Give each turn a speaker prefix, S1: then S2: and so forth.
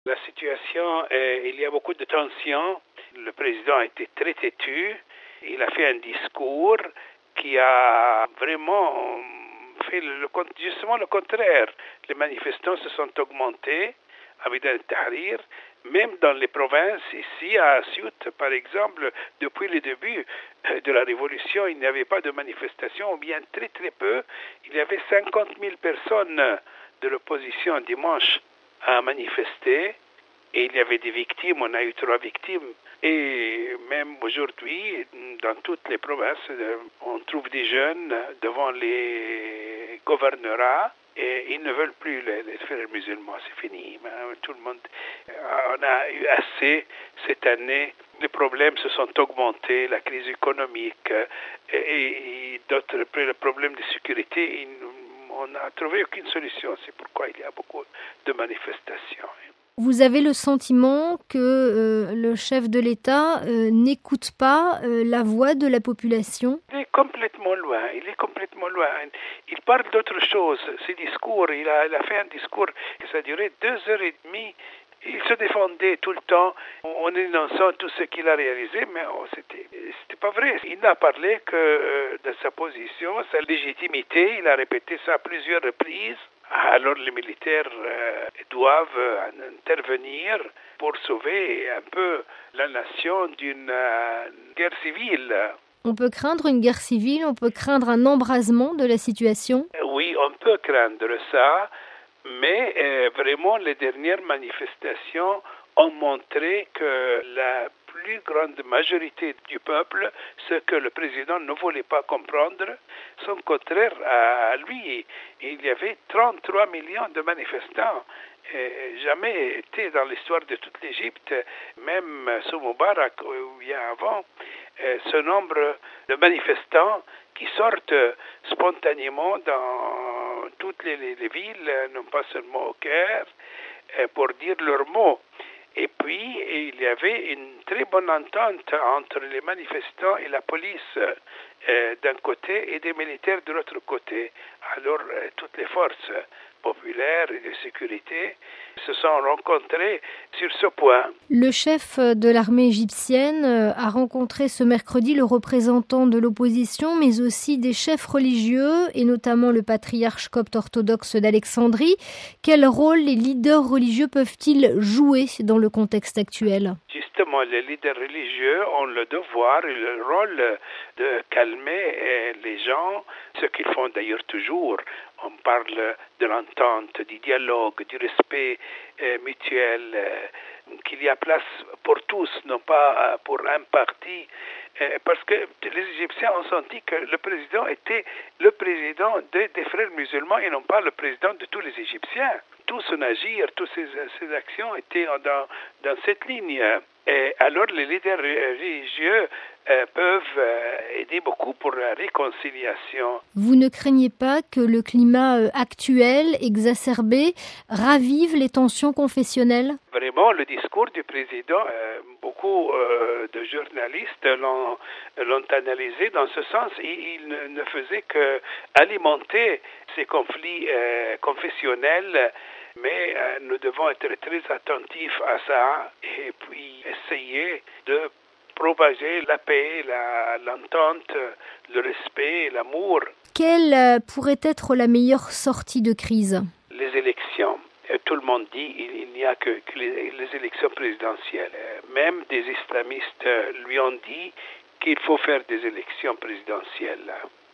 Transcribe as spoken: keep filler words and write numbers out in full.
S1: La situation, euh, il y a beaucoup de tensions. Le président a été très têtu. Il a fait un discours qui a vraiment fait le, justement le contraire. Les manifestants se sont augmentés à Médine Tahrir, même dans les provinces, ici à Ceuta, par exemple, depuis le début de la révolution, il n'y avait pas de manifestation, ou bien très très peu. Il y avait cinquante mille personnes de l'opposition dimanche à manifester, et il y avait des victimes, on a eu trois victimes. Et même aujourd'hui, dans toutes les provinces, on trouve des jeunes devant les gouvernorats, et ils ne veulent plus les, les frères musulmans, c'est fini. Tout le monde, on a eu assez cette année. Les problèmes se sont augmentés, la crise économique et, et d'autres problèmes de sécurité. On n'a trouvé aucune solution. C'est pourquoi il y a beaucoup de manifestations.
S2: Vous avez le sentiment que euh, le chef de l'État euh, n'écoute pas euh, la voix de la population?
S1: Il est complètement loin, il est complètement loin. Il parle d'autre chose. Ses discours, il a, il a fait un discours qui ça a duré deux heures et demie. Il se défendait tout le temps. On énonçant tout ce qu'il a réalisé, mais oh, c'était, c'était pas vrai. Il n'a parlé que euh, de sa position, sa légitimité. Il a répété ça à plusieurs reprises. Alors les militaires euh, doivent euh, intervenir pour sauver un peu la nation d'une euh, guerre civile.
S2: On peut craindre une guerre civile, on peut craindre un embrasement de la situation?
S1: Oui, on peut craindre ça, mais euh, vraiment les dernières manifestations ont montré que la plus grande majorité du peuple, ce que le président ne voulait pas comprendre, sont contraires à lui. Il y avait trente-trois millions de manifestants. Et jamais été dans l'histoire de toute l'Égypte, même sous Moubarak ou bien avant, ce nombre de manifestants qui sortent spontanément dans toutes les, les, les villes, non pas seulement au Caire, pour dire leurs mots. Et puis, il y avait une très bonne entente entre les manifestants et la police euh, d'un côté et des militaires de l'autre côté. Alors, euh, toutes les forces populaires et de sécurité se sont rencontrées sur ce point.
S2: Le chef de l'armée égyptienne a rencontré ce mercredi le représentant de l'opposition, mais aussi des chefs religieux, et notamment le patriarche copte orthodoxe d'Alexandrie. Quel rôle les leaders religieux peuvent-ils jouer dans le contexte actuel?
S1: Justement, les leaders religieux ont le devoir et le rôle de calmer les gens, ce qu'ils font d'ailleurs toujours. On parle de l'entente, du dialogue, du respect euh, mutuel, euh, qu'il y a place pour tous, non pas pour un parti. Euh, parce que les Égyptiens ont senti que le président était le président des, des frères musulmans et non pas le président de tous les Égyptiens. Tout son agir, toutes ses, ses actions étaient dans, dans cette ligne. Et alors les leaders religieux euh, peuvent euh, aider beaucoup pour la réconciliation.
S2: Vous ne craignez pas que le climat euh, actuel, exacerbé, ravive les tensions confessionnelles?
S1: Vraiment, le discours du président, euh, beaucoup euh, de journalistes l'ont, l'ont analysé dans ce sens. Il, il ne, ne faisait qu'alimenter ces conflits euh, confessionnels. Mais euh, nous devons être très attentifs à ça et puis essayer de propager la paix, la, l'entente, le respect, l'amour.
S2: Quelle euh, pourrait être la meilleure sortie de crise?
S1: Les élections. Tout le monde dit qu'il il n'y a que, que les, les élections présidentielles. Même des islamistes lui ont dit qu'il faut faire des élections présidentielles.